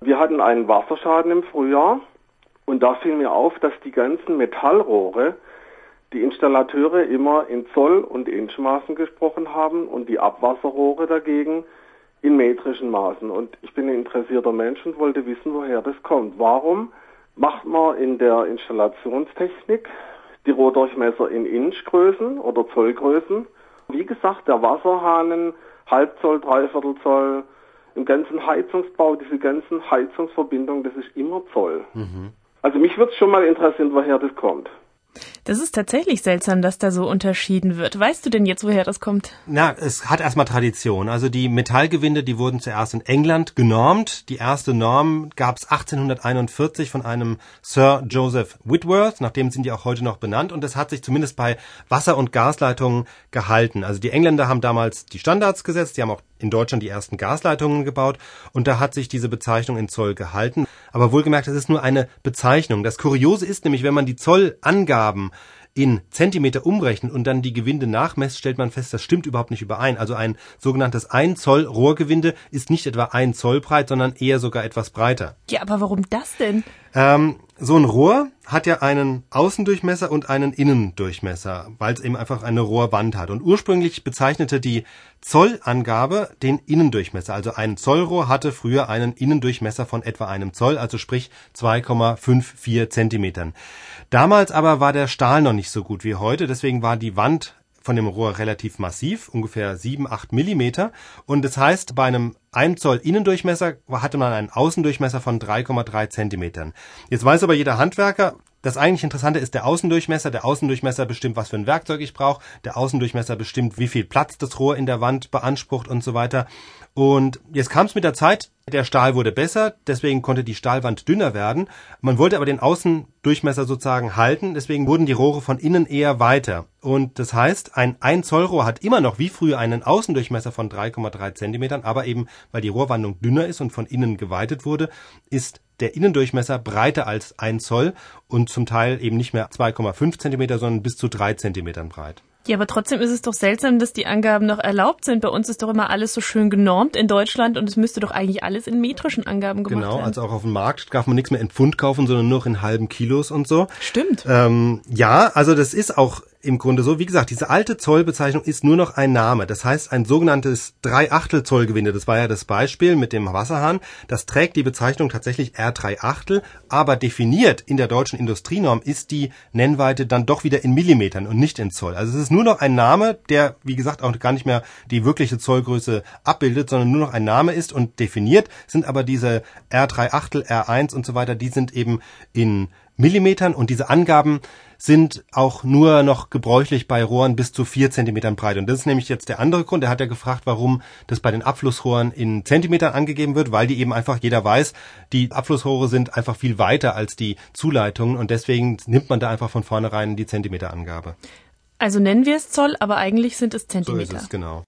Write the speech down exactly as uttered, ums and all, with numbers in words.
Wir hatten einen Wasserschaden im Frühjahr und da fiel mir auf, dass die ganzen Metallrohre, die Installateure immer in Zoll- und Inchmaßen gesprochen haben und die Abwasserrohre dagegen in metrischen Maßen. Und ich bin ein interessierter Mensch und wollte wissen, woher das kommt. Warum macht man in der Installationstechnik die Rohrdurchmesser in Inchgrößen oder Zollgrößen? Wie gesagt, der Wasserhahn, Halbzoll, Dreiviertel Zoll, im ganzen Heizungsbau, diese ganzen Heizungsverbindungen, das ist immer Zoll. Mhm. Also mich würde es schon mal interessieren, woher das kommt. Das ist tatsächlich seltsam, dass da so unterschieden wird. Weißt du denn jetzt, woher das kommt? Na, es hat erstmal Tradition. Also die Metallgewinde, die wurden zuerst in England genormt. Die erste Norm gab es achtzehnhunderteinundvierzig von einem Sir Joseph Whitworth. Nach dem sind die auch heute noch benannt. Und das hat sich zumindest bei Wasser- und Gasleitungen gehalten. Also die Engländer haben damals die Standards gesetzt. Die haben auch in Deutschland die ersten Gasleitungen gebaut. Und da hat sich diese Bezeichnung in Zoll gehalten. Aber wohlgemerkt, es ist nur eine Bezeichnung. Das Kuriose ist nämlich, wenn man die Zollangaben in Zentimeter umrechnet und dann die Gewinde nachmesst, stellt man fest, das stimmt überhaupt nicht überein. Also ein sogenanntes ein Zoll Rohrgewinde ist nicht etwa ein Zoll breit, sondern eher sogar etwas breiter. Ja, aber warum das denn? Ähm, so ein Rohr hat ja einen Außendurchmesser und einen Innendurchmesser, weil es eben einfach eine Rohrwand hat. Und ursprünglich bezeichnete die Zollangabe den Innendurchmesser. Also ein Zollrohr hatte früher einen Innendurchmesser von etwa einem Zoll, also sprich zwei Komma vierundfünfzig Zentimetern. Damals aber war der Stahl noch nicht so gut wie heute, deswegen war die Wand von dem Rohr relativ massiv, ungefähr sieben, acht Millimeter. Und das heißt, bei einem ein Zoll Innendurchmesser hatte man einen Außendurchmesser von drei Komma drei Zentimetern. Jetzt weiß aber jeder Handwerker, das eigentlich Interessante ist der Außendurchmesser. Der Außendurchmesser bestimmt, was für ein Werkzeug ich brauche. Der Außendurchmesser bestimmt, wie viel Platz das Rohr in der Wand beansprucht und so weiter. Und jetzt kam es mit der Zeit, der Stahl wurde besser, deswegen konnte die Stahlwand dünner werden. Man wollte aber den Außendurchmesser sozusagen halten, deswegen wurden die Rohre von innen eher weiter. Und das heißt, ein ein Zoll Rohr hat immer noch wie früher einen Außendurchmesser von drei Komma drei Zentimetern, aber eben, weil die Rohrwandung dünner ist und von innen geweitet wurde, ist der Innendurchmesser breiter als ein Zoll und zum Teil eben nicht mehr zwei Komma fünf Zentimeter, sondern bis zu drei Zentimetern breit. Ja, aber trotzdem ist es doch seltsam, dass die Angaben noch erlaubt sind. Bei uns ist doch immer alles so schön genormt in Deutschland und es müsste doch eigentlich alles in metrischen Angaben gemacht genau, werden. Genau, also auch auf dem Markt darf man nichts mehr in Pfund kaufen, sondern nur in halben Kilos und so. Stimmt. Ähm, ja, also das ist auch im Grunde so. Wie gesagt, diese alte Zollbezeichnung ist nur noch ein Name. Das heißt, ein sogenanntes Drei-Achtel Zollgewinde, das war ja das Beispiel mit dem Wasserhahn, das trägt die Bezeichnung tatsächlich R drei Achtel, aber definiert in der deutschen Industrienorm ist die Nennweite dann doch wieder in Millimetern und nicht in Zoll. Also es ist nur noch ein Name, der, wie gesagt, auch gar nicht mehr die wirkliche Zollgröße abbildet, sondern nur noch ein Name ist und definiert sind aber diese R drei Achtel, R eins und so weiter, die sind eben in Millimetern und diese Angaben sind auch nur noch gebräuchlich bei Rohren bis zu vier Zentimetern breit. Und das ist nämlich jetzt der andere Grund. Er hat ja gefragt, warum das bei den Abflussrohren in Zentimetern angegeben wird, weil die eben einfach, jeder weiß, die Abflussrohre sind einfach viel weiter als die Zuleitungen und deswegen nimmt man da einfach von vornherein die Zentimeterangabe. Also nennen wir es Zoll, aber eigentlich sind es Zentimeter. So ist es, genau.